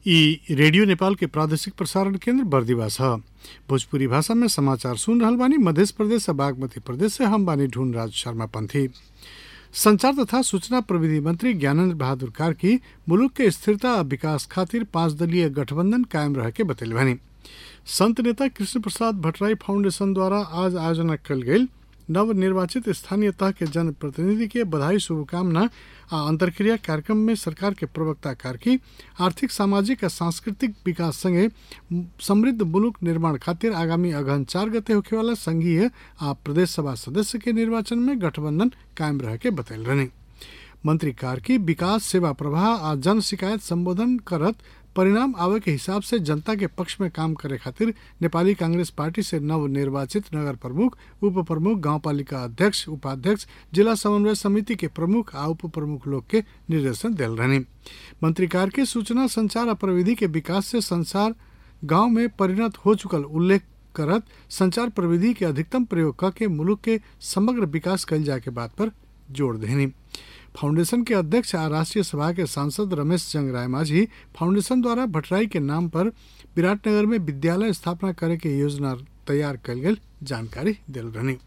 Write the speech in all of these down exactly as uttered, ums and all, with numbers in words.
ई रेडियो नेपाल के प्रादेशिक प्रसारण केंद्र बर्दिवा छ। भोजपुरी भाषा में समाचार सुन रहल बानी। मध्य प्रदेश और बागमती प्रदेश से हम बानी ढूंढ राज शर्मा पंथी। संचार तथा सूचना प्रविधि मंत्री ज्ञानेन्द्र बहादुर कार्की मुलुक के स्थिरता और विकास खातिर पांच दलीय गठबंधन कायम रह के बतैले बानी। संत नेता कृष्ण प्रसाद भट्टराई फाउंडेशन द्वारा आज आयोजना कल गई नवनिर्वाचित स्थानीय तह के जनप्रतिनिधि के बधाई शुभकामना आ अंतरक्रिया कार्यक्रम में सरकार के प्रवक्ता कार्की आर्थिक सामाजिक और सांस्कृतिक विकास संगे समृद्ध मुलुक निर्माण खातिर आगामी अगहन चार गते होखे वाला संघीय आ प्रदेश सभा सदस्य के निर्वाचन में गठबंधन कायम रह के बतैल रहने। मंत्री कार्की विकास सेवा प्रवाह आ जन शिकायत संबोधन करत परिणाम आवे के हिसाब से जनता के पक्ष में काम करे खातिर नेपाली कांग्रेस पार्टी से नव निर्वाचित नगर प्रमुख, उप प्रमुख, गाउँपालिका अध्यक्ष, उपाध्यक्ष, जिला समन्वय समिति के प्रमुख आ उप प्रमुख लोग के निर्देशन दिल रहने। मंत्री कार्की सूचना संचार और प्रविधि के विकास से संसार गांव में परिणत हो चुकल उल्लेख करत संचार प्रविधि के अधिकतम प्रयोग करके मुलुक के समग्र विकास कल जाए के बात पर जोर देनी। फाउंडेशन के अध्यक्ष आ राष्ट्रीय सभा के सांसद रमेश चंद्र राय माझी फाउंडेशन द्वारा भट्टराई के नाम पर विराटनगर में विद्यालय स्थापना करे के योजना तैयार कल गई जानकारी दिल रहनी।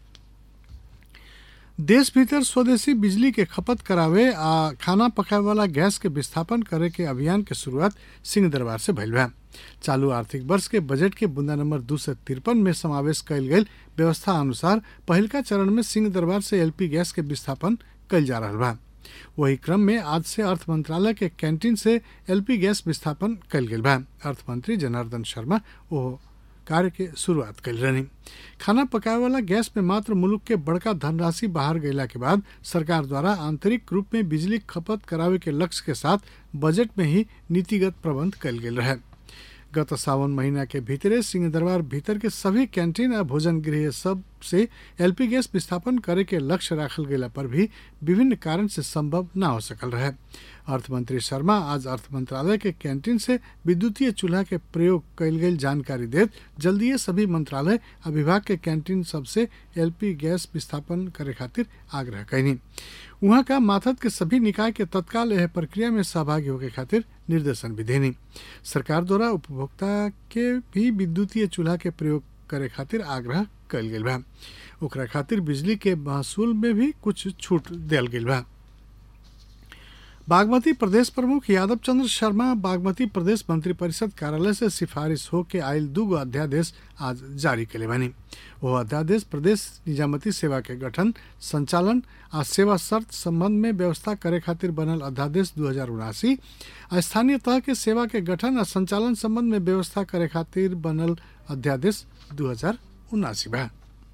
देश भीतर स्वदेशी बिजली के खपत करावे आ खाना पकावे वाला गैस के विस्थापन करे के अभियान के शुरुआत सिंह दरबार से भइल बा। चालू आर्थिक वर्ष के बजट के बुंदा नंबर दो सौ तिरपन में समावेश कल गई व्यवस्था अनुसार पहिलका चरण में सिंह दरबार से एलपी गैस के विस्थापन कल जा रहा बा। वही क्रम में आज से अर्थ मंत्रालय के कैंटीन से एलपी गैस विस्थापन कल गई बा। अर्थ मंत्री जनार्दन शर्मा वो कार्य के शुरुआत कल रही। खाना पकाए वाला गैस में मात्र मुलुक के बड़का धनराशि बाहर गईला के बाद सरकार द्वारा आंतरिक रूप में बिजली खपत करावे के लक्ष्य के साथ बजट में ही नीतिगत प्रबंध कल गई रहे। गत सावन महीना के भीतरे सिंह दरबार भीतर के सभी कैंटीन और भोजन गृह सब से एलपी गैस विस्थापन करे के लक्ष्य राखल गेला पर भी विभिन्न कारण से संभव न हो सकल रहे। अर्थ मंत्री शर्मा आज अर्थ मंत्रालय के कैंटीन से विद्युतीय चूल्हा के प्रयोग कल गई जानकारी देत जल्दी सभी मंत्रालय और विभाग के कैंटीन सबसे एलपी गैस विस्थापन करे खातिर आग्रह कैनी। वहाँ का माथत के सभी निकाय के तत्काल यह प्रक्रिया में सहभागी होके खातिर निर्देशन भी देनी। सरकार द्वारा उपभोक्ता के भी विद्युतीय चूल्हा के प्रयोग करे खातिर आग्रह कल गई बा। ओकरा खातिर बिजली के महसूल में भी कुछ छूट दिल गई बा। बागमती प्रदेश प्रमुख यादव चंद्र शर्मा बागमती प्रदेश मंत्री परिषद कार्यालय से सिफारिश हो के आयल दूगो अध्यादेश आज जारी कले बानी। वो अध्यादेश प्रदेश निजामती सेवा के गठन, संचालन आ सेवा शर्त संबंध में व्यवस्था करे खातिर बनल अध्यादेश दो हजार उनासी, स्थानीय तह के सेवा के गठन आ संचालन संबंध में व्यवस्था करे खातिर बनल अध्यादेश दो हजार उनासी बा।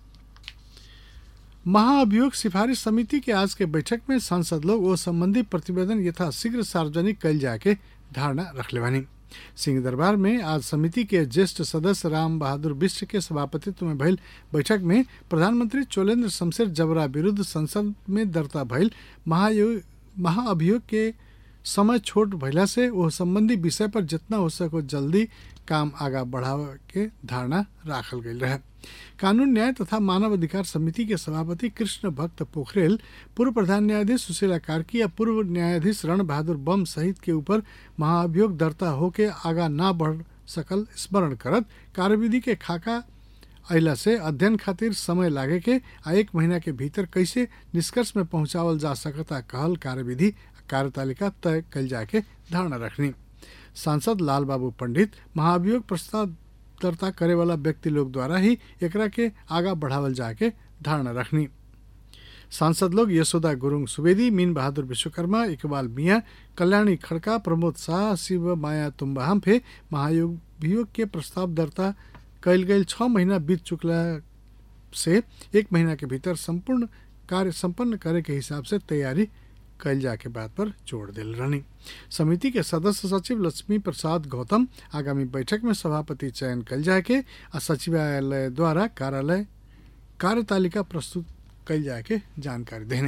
महाअभियोग सिफारिश समिति के आज के बैठक में सांसद लोग वो संबंधी प्रतिवेदन यथाशीघ्र सार्वजनिक कल जाके धारणा रखले बानी। सिंह दरबार में आज समिति के ज्येष्ठ सदस्य राम बहादुर बिष्ट के सभापतित्व में भइल बैठक में प्रधानमंत्री चोलेन्द्र शमशेर जबरा विरुद्ध संसद में दर्ता भइल महाअभियोग के समय छोट भइला से वो संबंधी विषय पर जितना हो सको जल्दी काम आगा बढ़ावे के धारणा राखल गई रहे। कानून न्याय तथा मानव अधिकार समिति के सभापति कृष्ण भक्त पोखरेल, पूर्व प्रधान न्यायाधीश सुशीला कार्की या पूर्व न्यायाधीश रण बहादुर बम सहित के ऊपर महाअभियोग दर्ता होके आगा ना बढ़ सकल स्मरण करत कार्यविधि के खाका अइला से अध्ययन खातिर समय लागे के आ एक महीना के भीतर कैसे निष्कर्ष में पहुंचावल जा सकता कहल कार्यविधि कार्यतालिका तय कल जाके धारणा रखनी। सांसद लाल बाबू पंडित महाअभियोग प्रस्ताव दर्ता करे वाला व्यक्ति लोग द्वारा ही एकरा के आगा बढ़ावल जाके धारणा रखनी। सांसद लोग यशोदा गुरुङ सुवेदी, मीन बहादुर विश्वकर्मा, इकबाल मिया, कल्याणी खड़का, प्रमोद शाह, शिव माया तुम्बा हम्फे महाअभियोग के प्रस्ताव दर्ता कल गई छह महीना बीत चुकला से एक महीना के भीतर संपूर्ण कार्य संपन्न करे के हिसाब से तैयारी कल जाके बात पर जोड़ दिल रहनी। समिति के सदस्य सचिव लक्ष्मी प्रसाद गौतम आगामी बैठक में सभापति चयन कल जाके आ सचिवालय द्वारा कार्यालय कार्यतालिका प्रस्तुत कल जाके जानकारी देने।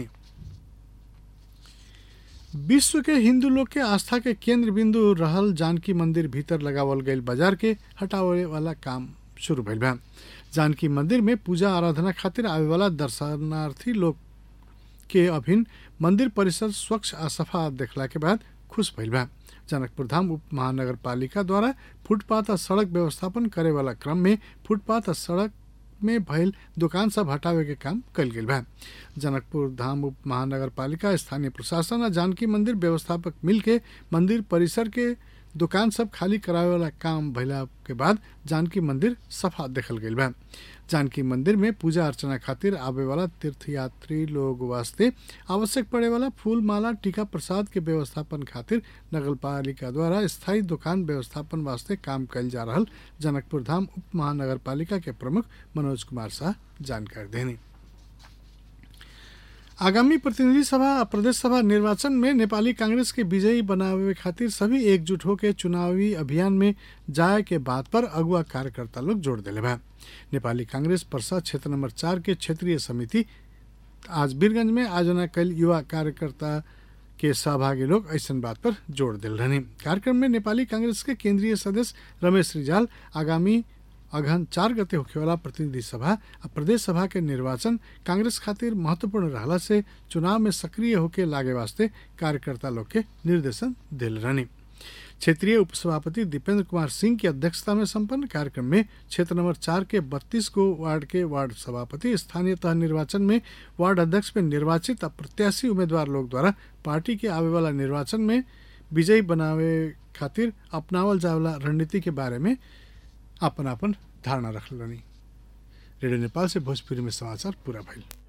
विश्व के हिंदू लोग के आस्था के केंद्र बिंदु रहल जानकी मंदिर भीतर लगावल गई बाजार के हटावे वाला काम शुरू भइल बा। जानकी मंदिर में पूजा आराधना खातिर आवे वाला दर्शनार्थी लोग के अभिन मंदिर परिसर स्वच्छ आ सफा देखला के बाद खुश भइल बा। जनकपुर धाम उप महानगर पालिका द्वारा फुटपाथ आ सड़क व्यवस्थापन करे वाला क्रम में फुटपाथ आ सड़क में भयल दुकान सब हटावे के काम कल गेल बा। जनकपुर धाम उप महानगर पालिका, स्थानीय प्रशासन आ जानकी मंदिर व्यवस्थापक मिलके मंदिर परिसर के दुकान सब खाली करावे वाला काम भइला के बाद जानकी मंदिर सफा देखल गईल बा। जानकी मंदिर में पूजा अर्चना खातिर आवे वाला तीर्थयात्री लोग वास्ते आवश्यक पड़े वाला फूल माला टीका प्रसाद के व्यवस्थापन खातिर नगर पालिका द्वारा स्थायी दुकान व्यवस्थापन वास्ते काम कल जा रहल जनकपुर धाम उप महानगर पालिका के प्रमुख मनोज कुमार शाह जानकारी देनी। आगामी प्रतिनिधि सभा और प्रदेश सभा निर्वाचन में नेपाली कांग्रेस के विजयी बनावे खातिर सभी एकजुट होकर चुनावी अभियान में जाए के बात पर अगुआ कार्यकर्ता लोग जोड़ दिले बा। नेपाली कांग्रेस पर्सा क्षेत्र नंबर चार के क्षेत्रीय समिति आज वीरगंज में आयोजना कल युवा कार्यकर्ता के सहभागी लोग ऐसन बात पर जोड़ दिल रहनी। कार्यक्रम में नेपाली कांग्रेस के केंद्रीय सदस्य रमेश रिजाल आगामी अगहन चार गते होखेवाला प्रतिनिधि सभा और प्रदेश सभा के निर्वाचन कांग्रेस खातिर महत्वपूर्ण रहला से चुनाव में सक्रिय होके लागे वास्ते कार्यकर्ता लोग के निर्देशन दिल रहनी। क्षेत्रीय उपसभापति दीपेंद्र कुमार सिंह की अध्यक्षता में संपन्न कार्यक्रम में क्षेत्र नंबर चार के बत्तीस को वार्ड के वार्ड सभापति, स्थानीय तह निर्वाचन में वार्ड अध्यक्ष में निर्वाचित प्रत्याशी उम्मीदवार लोग द्वारा पार्टी के आवे वाला निर्वाचन में विजयी बनावे खातिर अपनावल जावला रणनीति के बारे में अपन अपन धारणा रखल रही। रेडियो नेपाल से भोजपुरी में समाचार पूरा भइल।